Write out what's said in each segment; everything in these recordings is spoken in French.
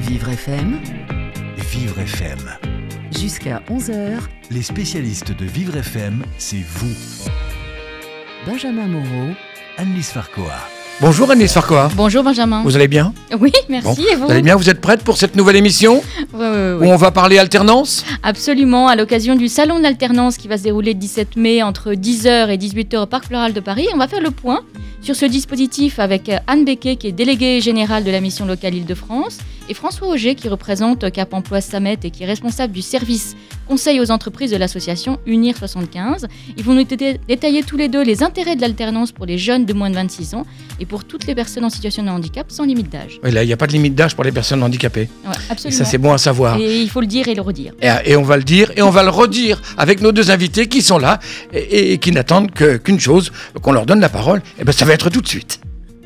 Vivre FM, Vivre FM. jusqu'à 11h, Les spécialistes de Vivre FM, c'est vous. Benjamin Moreau, Annelise Farquhar. Bonjour Annelise Farquhar. Bonjour Benjamin. Vous allez bien? Oui, merci. Et vous? Vous allez bien? Vous êtes prête pour cette nouvelle émission Oui. où on va parler alternance? Absolument, à l'occasion du Salon de l'Alternance qui va se dérouler le 17 mai entre 10h et 18h au Parc Floral de Paris. On va faire le point sur ce dispositif avec Anne Becquet qui est déléguée générale de la mission locale Île-de-France et François Auger qui représente Cap Emploi Samet et qui est responsable du service conseil aux entreprises de l'association Unir 75. Ils vont nous détailler tous les deux les intérêts de l'alternance pour les jeunes de moins de 26 ans et pour toutes les personnes en situation de handicap sans limite d'âge. Oui, là, il n'y a pas de limite d'âge pour les personnes handicapées. Ouais, Et absolument. ça, c'est bon à savoir. Et il faut le dire et le redire. Et on va le dire et on va le redire avec nos deux invités qui sont là et qui n'attendent qu'une chose, qu'on leur donne la parole. Et bien, ça va être tout de suite.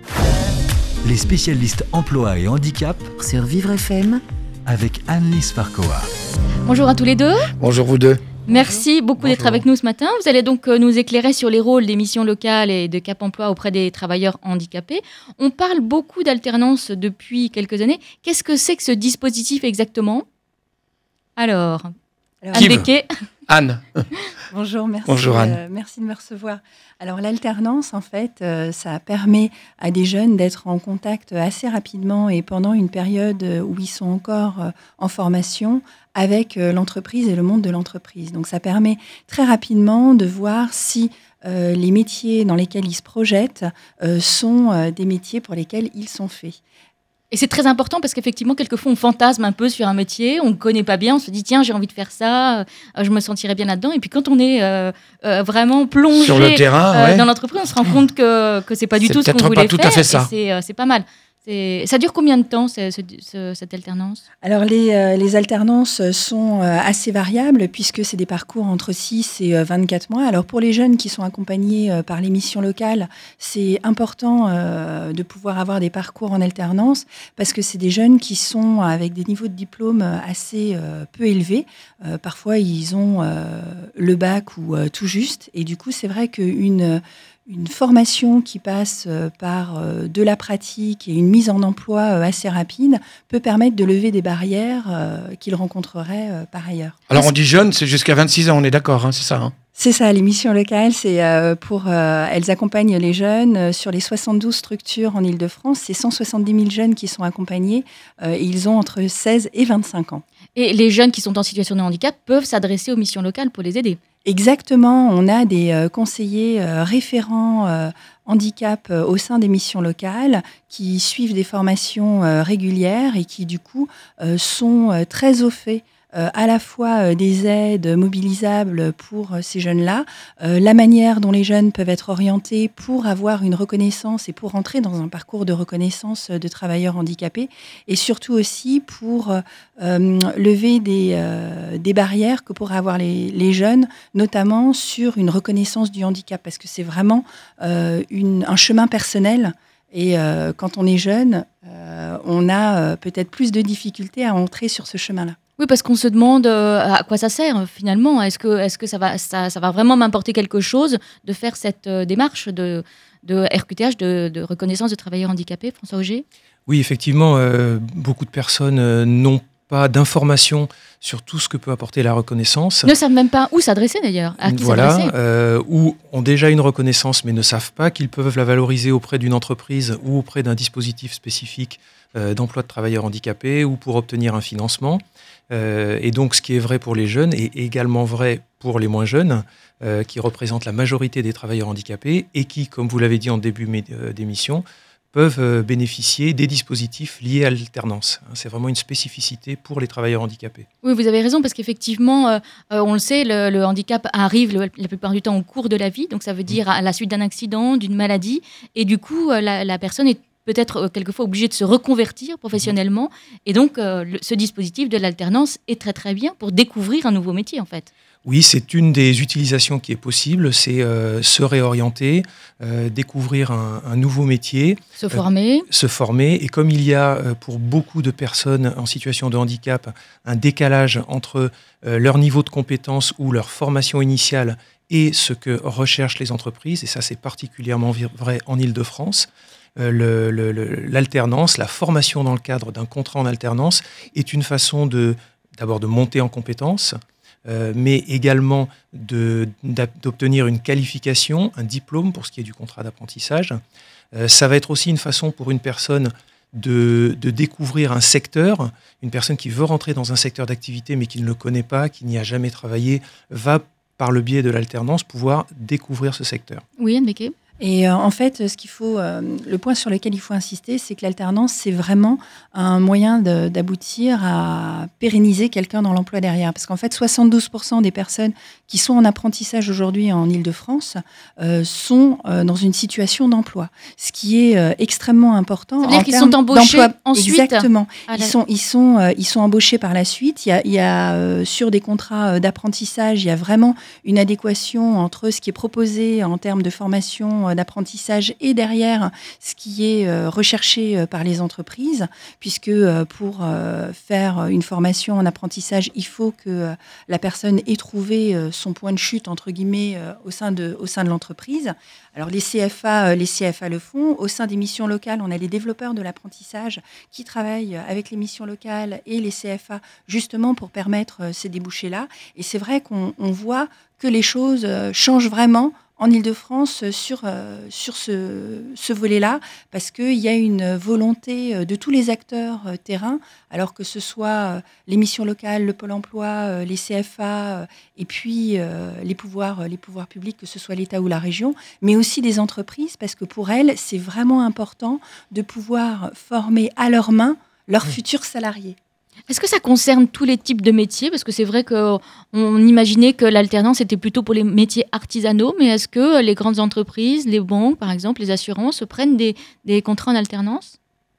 Les spécialistes emploi et handicap sur Vivre FM. avec Annelise Farquhar. Bonjour à tous les deux. Bonjour vous deux. Merci beaucoup d'être avec nous ce matin. Vous allez donc nous éclairer sur les rôles des missions locales et de Cap Emploi auprès des travailleurs handicapés. On parle beaucoup d'alternance depuis quelques années. Qu'est-ce que c'est que ce dispositif exactement? Alors, Anne Qui veut? Becquet. Anne. Bonjour, merci. Bonjour, Anne. Merci de me recevoir. Alors l'alternance, en fait, ça permet à des jeunes d'être en contact assez rapidement et pendant une période où ils sont encore en formation avec l'entreprise et le monde de l'entreprise. Donc ça permet très rapidement de voir si les métiers dans lesquels ils se projettent sont des métiers pour lesquels ils sont faits. Et c'est très important parce qu'effectivement, quelquefois, on fantasme un peu sur un métier, on ne connaît pas bien, on se dit, tiens, j'ai envie de faire ça, je me sentirais bien là-dedans. Et puis quand on est vraiment plongé Sur le terrain, ouais. dans l'entreprise, on se rend compte que c'est pas du C'est tout ce qu'on peut-être voulait pas tout faire. à fait ça. Et c'est pas mal. Ça dure combien de temps, cette alternance? Alors les alternances sont assez variables puisque c'est des parcours entre 6 et 24 mois. Alors pour les jeunes qui sont accompagnés par les missions locales, c'est important de pouvoir avoir des parcours en alternance parce que c'est des jeunes qui sont avec des niveaux de diplôme assez peu élevés. Parfois ils ont le bac ou tout juste et du coup c'est vrai qu'une formation qui passe par de la pratique et une mise en emploi assez rapide peut permettre de lever des barrières qu'ils rencontreraient par ailleurs. Alors on dit jeune, c'est jusqu'à 26 ans, on est d'accord, hein, c'est ça, hein? C'est ça, les missions locales, c'est elles accompagnent les jeunes sur les 72 structures en Île-de-France. C'est 170 000 jeunes qui sont accompagnés et ils ont entre 16 et 25 ans. Et les jeunes qui sont en situation de handicap peuvent s'adresser aux missions locales pour les aider. Exactement, on a des conseillers référents handicap au sein des missions locales qui suivent des formations régulières et qui du coup sont très au fait à la fois des aides mobilisables pour ces jeunes-là, la manière dont les jeunes peuvent être orientés pour avoir une reconnaissance et pour entrer dans un parcours de reconnaissance de travailleurs handicapés, et surtout aussi pour lever des barrières que pourraient avoir les jeunes, notamment sur une reconnaissance du handicap, parce que c'est vraiment un chemin personnel. Et quand on est jeune, on a peut-être plus de difficultés à entrer sur ce chemin-là. Oui, parce qu'on se demande à quoi ça sert finalement. Est-ce que ça va vraiment m'apporter quelque chose de faire cette démarche de RQTH, de reconnaissance de travailleurs handicapés, François Auger? Oui, effectivement, beaucoup de personnes n'ont pas d'informations sur tout ce que peut apporter la reconnaissance. Ne savent même pas où s'adresser d'ailleurs, à qui s'adresser. Ou ont déjà une reconnaissance mais ne savent pas qu'ils peuvent la valoriser auprès d'une entreprise ou auprès d'un dispositif spécifique d'emploi de travailleurs handicapés ou pour obtenir un financement. Et donc ce qui est vrai pour les jeunes est également vrai pour les moins jeunes, qui représentent la majorité des travailleurs handicapés et qui, comme vous l'avez dit en début d'émission, peuvent bénéficier des dispositifs liés à l'alternance. C'est vraiment une spécificité pour les travailleurs handicapés. Oui, vous avez raison, parce qu'effectivement, on le sait, le handicap arrive la plupart du temps au cours de la vie, donc ça veut dire à la suite d'un accident, d'une maladie, et du coup, la personne est peut-être quelquefois obligée de se reconvertir professionnellement, et donc ce dispositif de l'alternance est très très bien pour découvrir un nouveau métier en fait. Oui, c'est une des utilisations qui est possible, c'est se réorienter, découvrir un nouveau métier. Se former. Se former. Et comme il y a pour beaucoup de personnes en situation de handicap un décalage entre leur niveau de compétence ou leur formation initiale et ce que recherchent les entreprises, et ça c'est particulièrement vrai en Île-de-France, l'alternance, la formation dans le cadre d'un contrat en alternance est une façon d'abord de monter en compétences, mais également d'obtenir une qualification, un diplôme pour ce qui est du contrat d'apprentissage. Ça va être aussi une façon pour une personne de découvrir un secteur. Une personne qui veut rentrer dans un secteur d'activité mais qui ne le connaît pas, qui n'y a jamais travaillé, va, par le biais de l'alternance, pouvoir découvrir ce secteur. Oui, Anne Becquet. Et en fait, le point sur lequel il faut insister, c'est que l'alternance, c'est vraiment un moyen d'aboutir à pérenniser quelqu'un dans l'emploi derrière. Parce qu'en fait, 72% des personnes qui sont en apprentissage aujourd'hui en Île-de-France sont dans une situation d'emploi. Ce qui est extrêmement important. Ça veut dire qu'ils sont embauchés ensuite. Exactement. Ils sont embauchés par la suite. Il y a sur des contrats d'apprentissage, il y a vraiment une adéquation entre ce qui est proposé en termes de formation d'apprentissage et derrière ce qui est recherché par les entreprises, puisque pour faire une formation en apprentissage, il faut que la personne ait trouvé son point de chute, entre guillemets, au sein de l'entreprise. Alors les CFA le font. Au sein des missions locales, on a les développeurs de l'apprentissage qui travaillent avec les missions locales et les CFA justement pour permettre ces débouchés-là. Et c'est vrai qu'on voit que les choses changent vraiment en Île-de-France sur ce volet-là, parce qu'il y a une volonté de tous les acteurs terrain, alors que ce soit les missions locales, le Pôle emploi, les CFA, et puis les pouvoirs publics, que ce soit l'État ou la région, mais aussi des entreprises, parce que pour elles, c'est vraiment important de pouvoir former à leurs mains leurs futurs salariés. Est-ce que ça concerne tous les types de métiers ? Parce que c'est vrai qu'on imaginait que l'alternance était plutôt pour les métiers artisanaux, mais est-ce que les grandes entreprises, les banques par exemple, les assurances prennent des contrats en alternance ?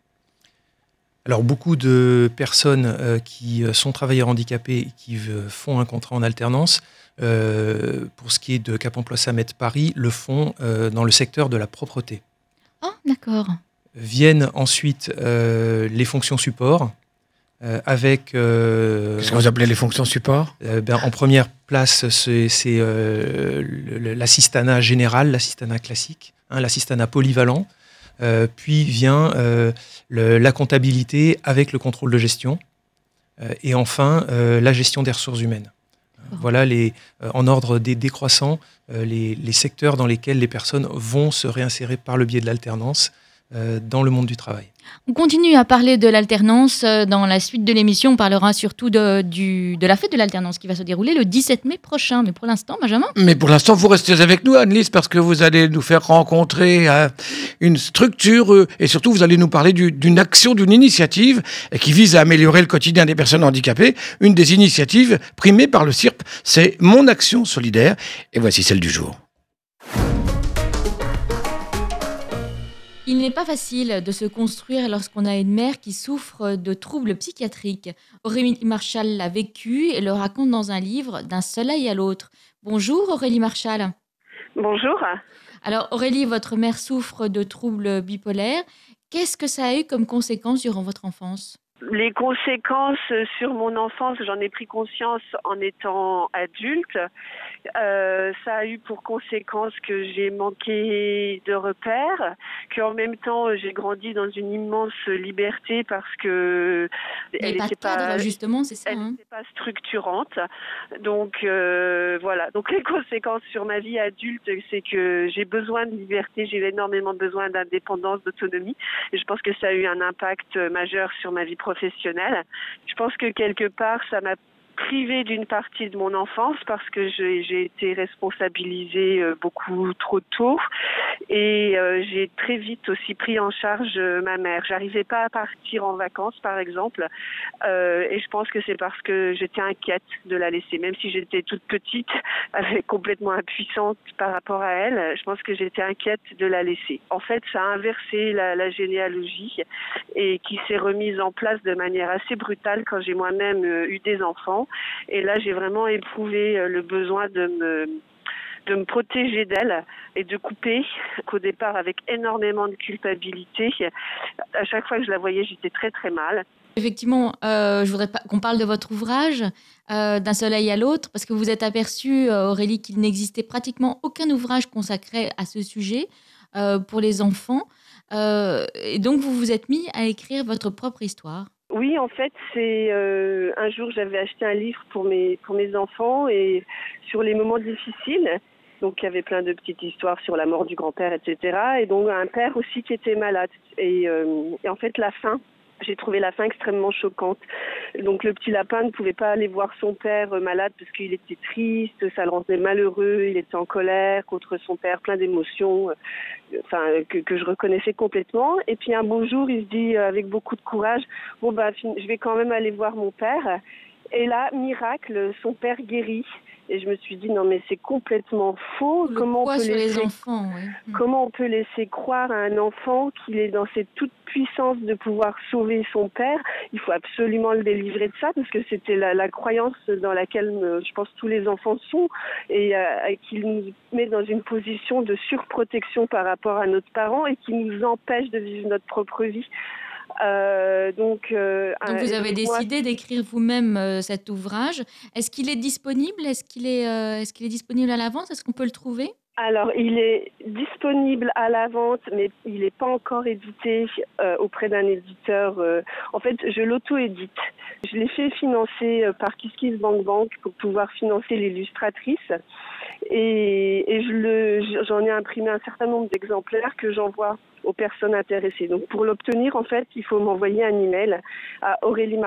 Alors beaucoup de personnes qui sont travailleurs handicapés et qui font un contrat en alternance, pour ce qui est de Cap Emploi Samet Paris, le font dans le secteur de la propreté. Ah, d'accord. Viennent ensuite les fonctions support, avec... Qu'est-ce que vous appelez les fonctions support ? En première place, c'est l'assistanat général, l'assistanat classique, l'assistanat polyvalent. Puis vient la comptabilité avec le contrôle de gestion. Et enfin, la gestion des ressources humaines. Voilà, en ordre décroissant, les secteurs dans lesquels les personnes vont se réinsérer par le biais de l'alternance dans le monde du travail. On continue à parler de l'alternance. Dans la suite de l'émission, on parlera surtout de la fête de l'alternance qui va se dérouler le 17 mai prochain. Mais pour l'instant, Benjamin ? Mais pour l'instant, vous restez avec nous, Anne-Lise, parce que vous allez nous faire rencontrer une structure et surtout, vous allez nous parler d'une action, d'une initiative qui vise à améliorer le quotidien des personnes handicapées. Une des initiatives primées par le CIRP, c'est Mon Action Solidaire. Et voici celle du jour. Il n'est pas facile de se construire lorsqu'on a une mère qui souffre de troubles psychiatriques. Aurélie Marchal l'a vécu et le raconte dans un livre, D'un soleil à l'autre. Bonjour Aurélie Marchal. Bonjour. Alors Aurélie, votre mère souffre de troubles bipolaires. Qu'est-ce que ça a eu comme conséquence durant votre enfance ? Les conséquences sur mon enfance, j'en ai pris conscience en étant adulte. Ça a eu pour conséquence que j'ai manqué de repères, qu'en même temps j'ai grandi dans une immense liberté parce que elle n'était pas justement, c'est ça. Elle n'était pas structurante. Donc voilà. Donc les conséquences sur ma vie adulte, c'est que j'ai besoin de liberté, j'ai énormément besoin d'indépendance, d'autonomie. Et je pense que ça a eu un impact majeur sur ma vie professionnelle. Je pense que quelque part, ça m'a privée d'une partie de mon enfance parce que j'ai été responsabilisée beaucoup trop tôt et j'ai très vite aussi pris en charge ma mère. J'arrivais pas à partir en vacances, par exemple, et je pense que c'est parce que j'étais inquiète de la laisser, même si j'étais toute petite, complètement impuissante par rapport à elle. Je pense que j'étais inquiète de la laisser. En fait, ça a inversé la généalogie et qui s'est remise en place de manière assez brutale quand j'ai moi-même eu des enfants. Et là, j'ai vraiment éprouvé le besoin de me protéger d'elle et de couper, qu'au départ avec énormément de culpabilité. À chaque fois que je la voyais, j'étais très très mal. Effectivement, je voudrais qu'on parle de votre ouvrage, D'un soleil à l'autre, parce que vous êtes aperçue, Aurélie, qu'il n'existait pratiquement aucun ouvrage consacré à ce sujet pour les enfants. Et donc, vous vous êtes mis à écrire votre propre histoire. Oui, en fait, c'est un jour j'avais acheté un livre pour mes enfants et sur les moments difficiles. Donc il y avait plein de petites histoires sur la mort du grand-père, etc. Et donc un père aussi qui était malade. Et en fait la fin, j'ai trouvé la fin extrêmement choquante. Donc le petit lapin ne pouvait pas aller voir son père malade parce qu'il était triste, ça le rendait malheureux, il était en colère contre son père, plein d'émotions, que je reconnaissais complètement. Et puis un beau jour, il se dit avec beaucoup de courage, je vais quand même aller voir mon père. Et là, miracle, son père guérit. Et je me suis dit, non mais c'est complètement faux. Comment on peut laisser croire à un enfant qu'il est dans cette toute puissance de pouvoir sauver son père? Il faut absolument le délivrer de ça, parce que c'était la croyance dans laquelle je pense tous les enfants sont, et qui nous met dans une position de surprotection par rapport à notre parent et qui nous empêche de vivre notre propre vie. Donc vous avez décidé d'écrire vous-même cet ouvrage. Est-ce qu'il est disponible ? Est-ce qu'il est disponible à la vente ? Est-ce qu'on peut le trouver ? Alors, il est disponible à la vente, mais il n'est pas encore édité auprès d'un éditeur. En fait, je l'auto-édite. Je l'ai fait financer par KissKissBankBank pour pouvoir financer l'illustratrice. Et j'en ai imprimé un certain nombre d'exemplaires que j'envoie aux personnes intéressées. Donc, pour l'obtenir, en fait, il faut m'envoyer un email à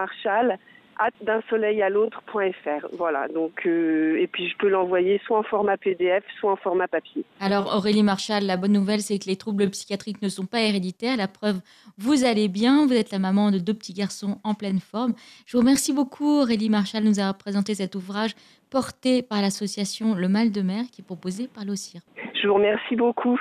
auréliemarchal@dunsoleilalautre.fr. Voilà. Donc, et puis je peux l'envoyer soit en format PDF, soit en format papier. Alors, Aurélie Marchal, la bonne nouvelle, c'est que les troubles psychiatriques ne sont pas héréditaires. La preuve, vous allez bien. Vous êtes la maman de 2 petits garçons en pleine forme. Je vous remercie beaucoup, Aurélie Marchal, de nous avoir présenté cet ouvrage porté par l'association Le Mal de Mer, qui est proposé par l'OCIR. Je vous remercie beaucoup.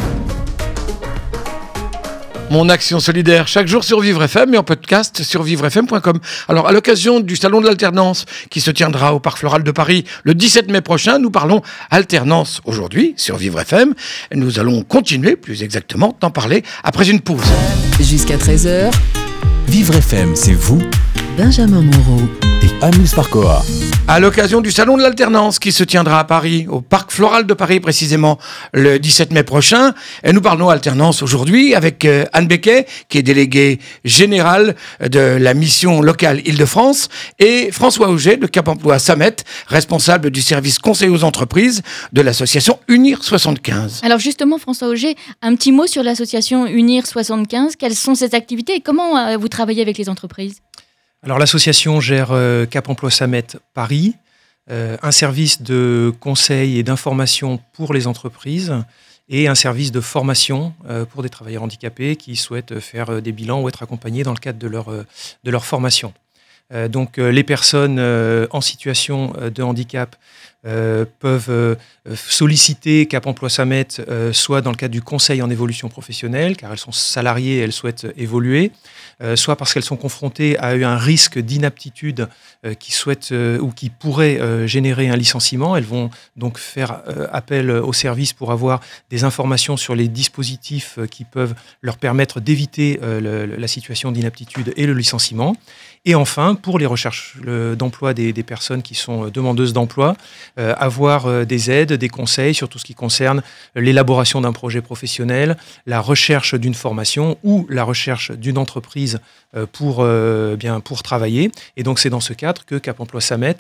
Mon action solidaire chaque jour sur Vivre FM et en podcast sur vivrefm.com. Alors, à l'occasion du Salon de l'Alternance qui se tiendra au Parc Floral de Paris le 17 mai prochain, nous parlons alternance aujourd'hui sur Vivre FM. Et nous allons continuer, plus exactement, d'en parler après une pause. Jusqu'à 13h, Vivre FM, c'est vous Benjamin Moreau et Anne-Lise Farcoa. À l'occasion du Salon de l'Alternance qui se tiendra à Paris, au Parc Floral de Paris précisément, le 17 mai prochain. Et nous parlons alternance aujourd'hui avec Anne Becquet, qui est déléguée générale de la mission locale Île-de-France, et François Auger de Cap Emploi Samet, responsable du service conseil aux entreprises de l'association Unir 75. Alors justement, François Auger, un petit mot sur l'association Unir 75. Quelles sont ses activités et comment vous travaillez avec les entreprises ? Alors l'association gère Cap Emploi Samet Paris, un service de conseil et d'information pour les entreprises et un service de formation pour des travailleurs handicapés qui souhaitent faire des bilans ou être accompagnés dans le cadre de leur formation. Donc les personnes en situation de handicap peuvent solliciter Cap Emploi Samet soit dans le cadre du conseil en évolution professionnelle, car elles sont salariées et elles souhaitent évoluer, soit parce qu'elles sont confrontées à un risque d'inaptitude ou qui pourrait générer un licenciement. Elles vont donc faire appel au service pour avoir des informations sur les dispositifs qui peuvent leur permettre d'éviter la situation d'inaptitude et le licenciement. Et enfin, pour les recherches d'emploi des personnes qui sont demandeuses d'emploi, avoir des aides, des conseils sur tout ce qui concerne l'élaboration d'un projet professionnel, la recherche d'une formation ou la recherche d'une entreprise pour travailler. Et donc c'est dans ce cadre que Cap Emploi Samet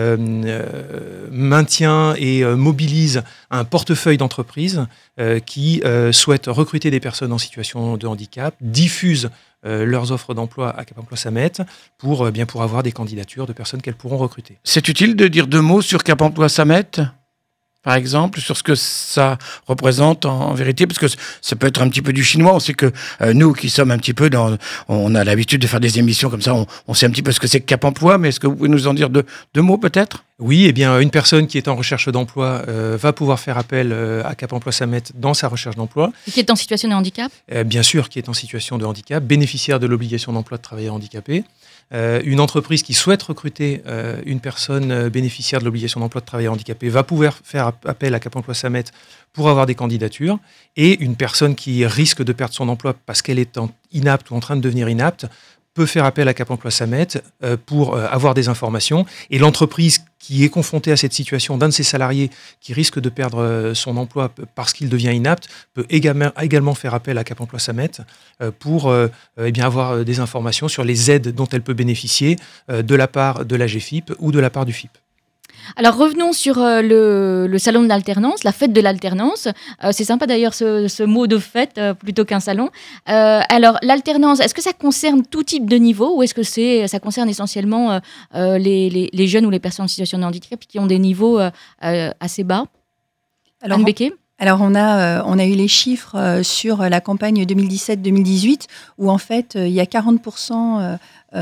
maintient et mobilise un portefeuille d'entreprises qui souhaitent recruter des personnes en situation de handicap, diffuse leurs offres d'emploi à Cap Emploi Samet pour avoir des candidatures de personnes qu'elles pourront recruter. C'est utile de dire 2 mots sur Cap Emploi Samet, par exemple, sur ce que ça représente en vérité, parce que ça peut être un petit peu du chinois. On sait que nous qui sommes un petit peu on a l'habitude de faire des émissions comme ça, on sait un petit peu ce que c'est que Cap Emploi, mais est-ce que vous pouvez nous en dire 2 mots peut-être ? Oui, eh bien, une personne qui est en recherche d'emploi va pouvoir faire appel à Cap Emploi Samet dans sa recherche d'emploi. Et qui est en situation de handicap ? Bien sûr, qui est en situation de handicap, bénéficiaire de l'obligation d'emploi de travailleurs handicapés. Une entreprise qui souhaite recruter une personne bénéficiaire de l'obligation d'emploi de travailleurs handicapés va pouvoir faire appel à Cap Emploi Samet pour avoir des candidatures. Et une personne qui risque de perdre son emploi parce qu'elle est inapte ou en train de devenir inapte peut faire appel à Cap Emploi Samet pour avoir des informations. Et l'entreprise qui est confrontée à cette situation d'un de ses salariés qui risque de perdre son emploi parce qu'il devient inapte peut également faire appel à Cap Emploi Samet pour avoir des informations sur les aides dont elle peut bénéficier de la part de la GFIP ou de la part du FIP. Alors revenons sur le salon de l'alternance, la fête de l'alternance. C'est sympa d'ailleurs ce mot de fête plutôt qu'un salon. Alors l'alternance, est-ce que ça concerne tout type de niveau ou est-ce que ça concerne essentiellement les jeunes ou les personnes en situation de handicap qui ont des niveaux assez bas? Anne Becquet ? Alors on a eu les chiffres sur la campagne 2017-2018 où en fait il y a 40%,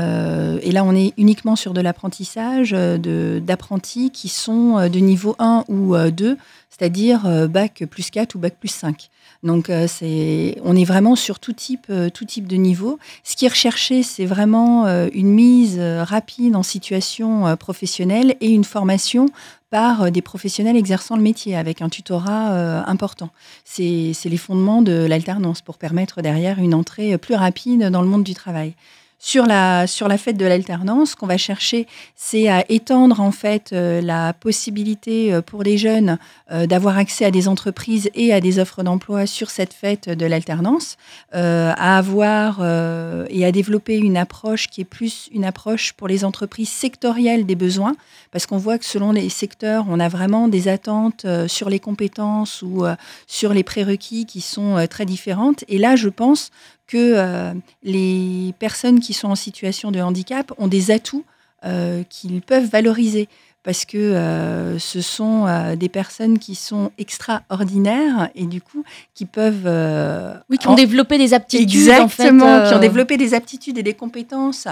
et là on est uniquement sur de l'apprentissage, d'apprentis qui sont de niveau 1 ou 2, c'est-à-dire bac plus 4 ou bac plus 5. Donc on est vraiment sur tout type de niveau. Ce qui est recherché, c'est vraiment une mise rapide en situation professionnelle et une formation par des professionnels exerçant le métier avec un tutorat important. C'est les fondements de l'alternance pour permettre derrière une entrée plus rapide dans le monde du travail. Sur la fête de l'alternance, ce qu'on va chercher, c'est à étendre en fait la possibilité pour les jeunes d'avoir accès à des entreprises et à des offres d'emploi sur cette fête de l'alternance, à avoir et à développer une approche qui est plus une approche pour les entreprises sectorielles des besoins, parce qu'on voit que selon les secteurs, on a vraiment des attentes sur les compétences ou sur les prérequis qui sont très différentes. Et là, je pense que les personnes qui sont en situation de handicap ont des atouts qu'ils peuvent valoriser parce que ce sont des personnes qui sont extraordinaires et du coup qui peuvent... qui ont développé des aptitudes. Exactement, qui ont développé des aptitudes et des compétences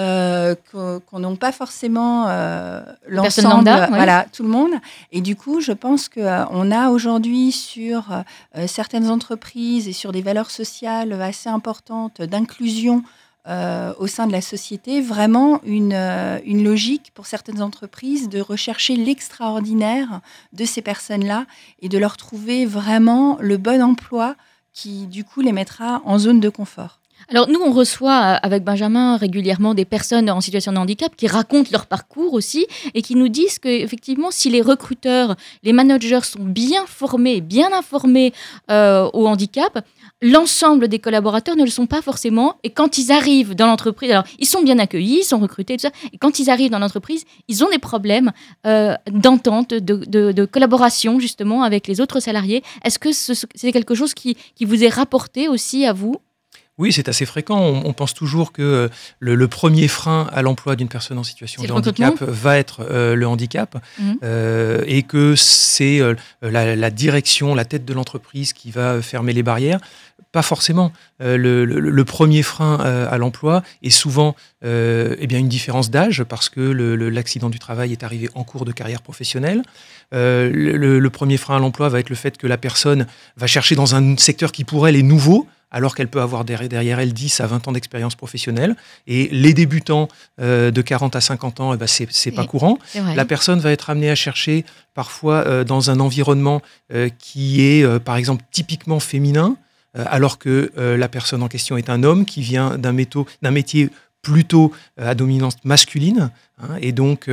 qu'on n'ont pas forcément l'ensemble, lambda, oui. Voilà, tout le monde. Et du coup, je pense qu'on a aujourd'hui sur certaines entreprises et sur des valeurs sociales assez importantes d'inclusion au sein de la société, vraiment une logique pour certaines entreprises de rechercher l'extraordinaire de ces personnes-là et de leur trouver vraiment le bon emploi qui, du coup, les mettra en zone de confort. Alors nous, on reçoit avec Benjamin régulièrement des personnes en situation de handicap qui racontent leur parcours aussi et qui nous disent qu'effectivement, si les recruteurs, les managers sont bien formés, bien informés au handicap, l'ensemble des collaborateurs ne le sont pas forcément. Et quand ils arrivent dans l'entreprise, alors ils sont bien accueillis, ils sont recrutés, tout ça. Et quand ils arrivent dans l'entreprise, ils ont des problèmes d'entente, de collaboration justement avec les autres salariés. Est-ce que c'est quelque chose qui vous est rapporté aussi à vous ? Oui, c'est assez fréquent. On pense toujours que le premier frein à l'emploi d'une personne en situation de handicap va être le handicap et que c'est la direction, la tête de l'entreprise qui va fermer les barrières. Pas forcément. Le premier frein à l'emploi est souvent une différence d'âge parce que l'accident du travail est arrivé en cours de carrière professionnelle. Le premier frein à l'emploi va être le fait que la personne va chercher dans un secteur qui pour elle est nouveau, alors qu'elle peut avoir derrière elle 10 à 20 ans d'expérience professionnelle. Et les débutants de 40 à 50 ans, c'est pas courant. La personne va être amenée à chercher parfois dans un environnement qui est, par exemple, typiquement féminin, alors que la personne en question est un homme qui vient d'un métier plutôt à dominance masculine, et donc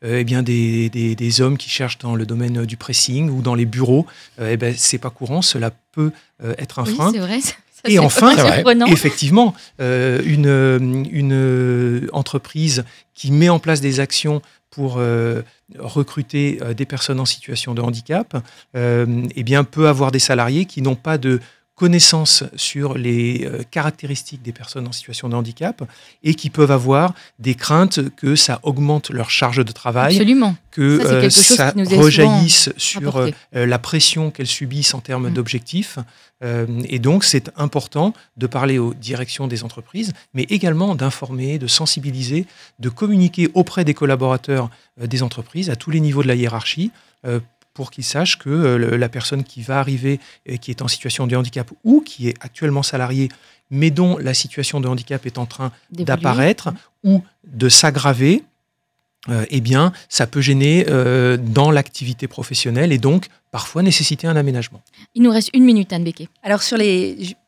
des hommes qui cherchent dans le domaine du pressing ou dans les bureaux, c'est pas courant, cela peut être un frein. C'est vrai. Et enfin, effectivement, une entreprise qui met en place des actions pour recruter des personnes en situation de handicap, peut avoir des salariés qui n'ont pas de connaissances sur les caractéristiques des personnes en situation de handicap et qui peuvent avoir des craintes que ça augmente leur charge de travail. Absolument. Que ça rejaillisse sur la pression qu'elles subissent en termes d'objectifs. Et donc, c'est important de parler aux directions des entreprises, mais également d'informer, de sensibiliser, de communiquer auprès des collaborateurs des entreprises à tous les niveaux de la hiérarchie pour qu'ils sachent que la personne qui va arriver, qui est en situation de handicap ou qui est actuellement salariée, mais dont la situation de handicap est en train d'apparaître ou de s'aggraver, ça peut gêner dans l'activité professionnelle et donc parfois nécessiter un aménagement. Il nous reste 1 minute, Anne Becquet. Alors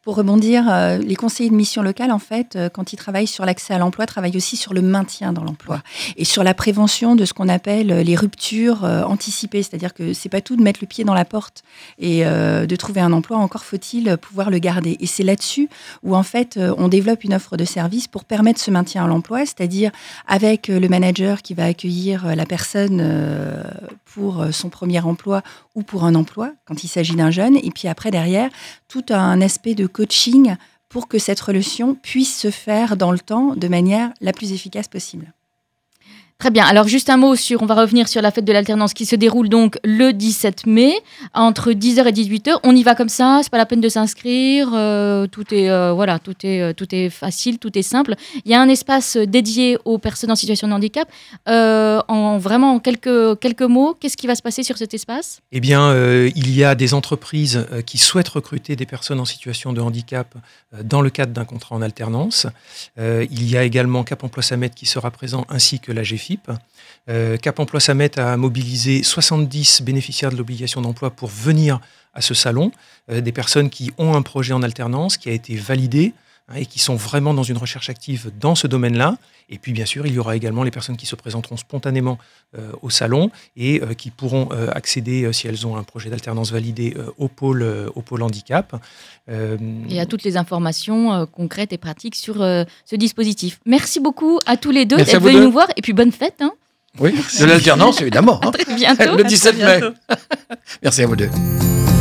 Pour rebondir, les conseillers de mission locale, en fait, quand ils travaillent sur l'accès à l'emploi, travaillent aussi sur le maintien dans l'emploi et sur la prévention de ce qu'on appelle les ruptures anticipées. C'est-à-dire que c'est pas tout de mettre le pied dans la porte et de trouver un emploi, encore faut-il pouvoir le garder. Et c'est là-dessus où, en fait, on développe une offre de service pour permettre ce maintien à l'emploi, c'est-à-dire avec le manager qui va accueillir la personne pour son premier emploi ou pour un emploi, quand il s'agit d'un jeune. Et puis après, derrière, tout un aspect de coaching pour que cette relation puisse se faire dans le temps de manière la plus efficace possible. Très bien. Alors, juste un mot on va revenir sur la fête de l'alternance qui se déroule donc le 17 mai, entre 10h et 18h. On y va comme ça, c'est pas la peine de s'inscrire, tout est facile, tout est simple. Il y a un espace dédié aux personnes en situation de handicap. En quelques mots, qu'est-ce qui va se passer sur cet espace ? Eh bien, il y a des entreprises qui souhaitent recruter des personnes en situation de handicap dans le cadre d'un contrat en alternance. Il y a également Cap Emploi Samet qui sera présent, ainsi que la GFIP. Cap Emploi Samet a mobilisé 70 bénéficiaires de l'obligation d'emploi pour venir à ce salon, des personnes qui ont un projet en alternance qui a été validé et qui sont vraiment dans une recherche active dans ce domaine-là. Et puis, bien sûr, il y aura également les personnes qui se présenteront spontanément au salon et qui pourront accéder, si elles ont un projet d'alternance validé, au pôle handicap. Et à toutes les informations concrètes et pratiques sur ce dispositif. Merci beaucoup à tous les deux d'être venus nous voir. Et puis, bonne fête. Oui, de l'alternance, évidemment. À très bientôt. Le 17 mai. Merci à vous deux.